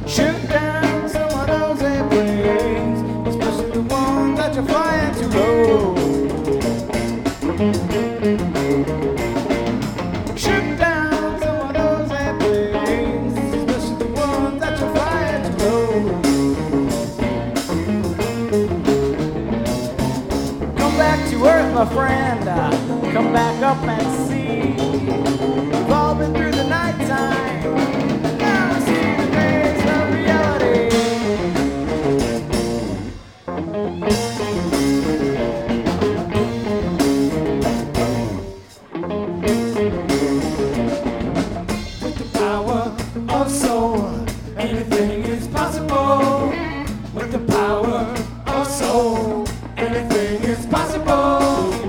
Shoot down some of those airplanes, especially the ones that you're flying too low. Shoot down some of those airplanes, especially the ones that you're flying too low. Come back to earth, my friend. Come back up and see. We've all been through the nighttime. Now we see the days of reality. With the power of soul, anything is possible. With the power of soul, anything is possible.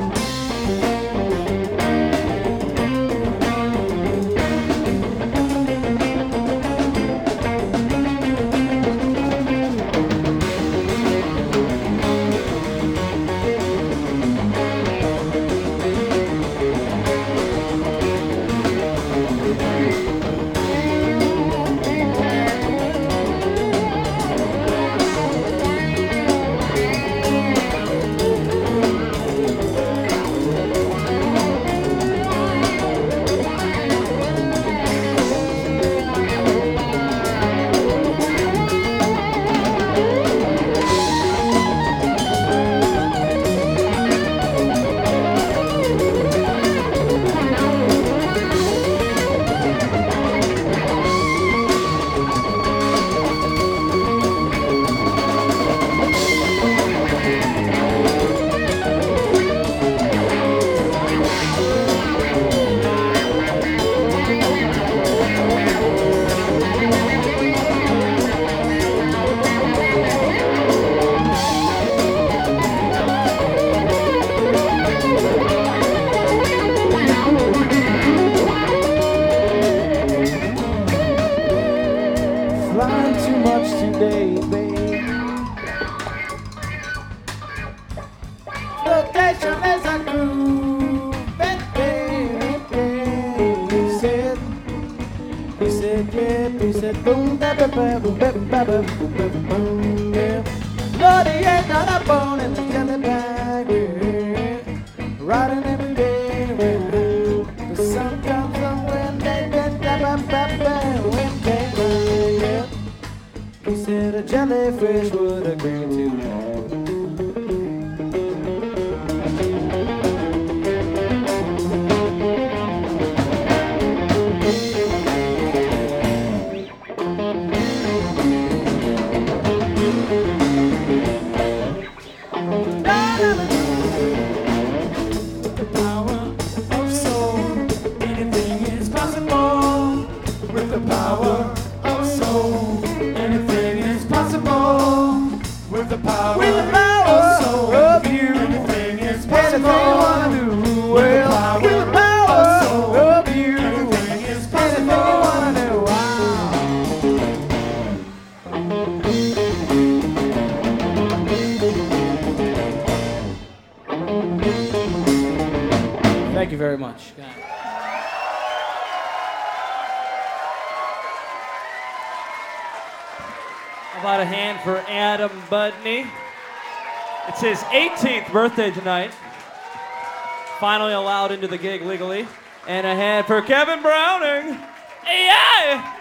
Flying too much today, babe. Location is a groove, baby. He said, yeah, he said, boom, ba ba ba boom, ba ba ba boom, ba ba boom, yeah. Lordy, ain't not a bone in the jelly bag, yeah. Riding every day, yeah. The sun comes on when they bend, ba ba ba ba, when they ride, yeah. He said a jellyfish would agree to that. With the power of soul, anything is possible. With the power of soul, anything is possible. With the power of soul, of you, anything is possible. Anything you wanna do, well, with the power of you, anything is possible. Anything you wanna do, Thank you very much. How about a hand for Adam Budney? It's his 18th birthday tonight. Finally allowed into the gig legally. And a hand for Kevin Browning. Yeah!